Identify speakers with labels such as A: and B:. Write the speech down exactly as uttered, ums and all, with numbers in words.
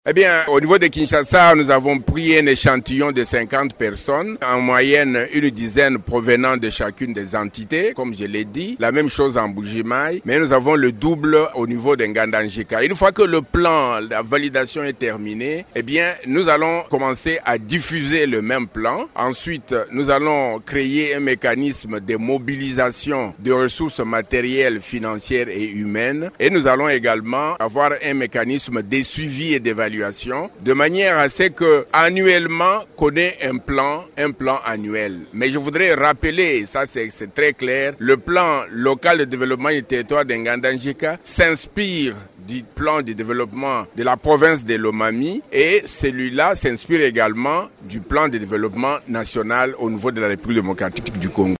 A: Eh bien, au niveau de Kinshasa, nous avons pris un échantillon de cinquante personnes, en moyenne une dizaine provenant de chacune des entités, comme je l'ai dit. La même chose en Bujimaï, mais nous avons le double au niveau de Ngandanjika. Une fois que le plan, la validation est terminée, eh bien, nous allons commencer à diffuser le même plan. Ensuite, nous allons créer un mécanisme de mobilisation de ressources matérielles, financières et humaines. Et nous allons également avoir un mécanisme de suivi et d'évaluation de manière à ce que annuellement qu'on ait un plan, un plan annuel. Mais je voudrais rappeler, ça c'est, c'est très clair, le plan local de développement du territoire de Ngandanjika s'inspire du plan de développement de la province de Lomami et celui-là s'inspire également du plan de développement national au niveau de la République démocratique du Congo.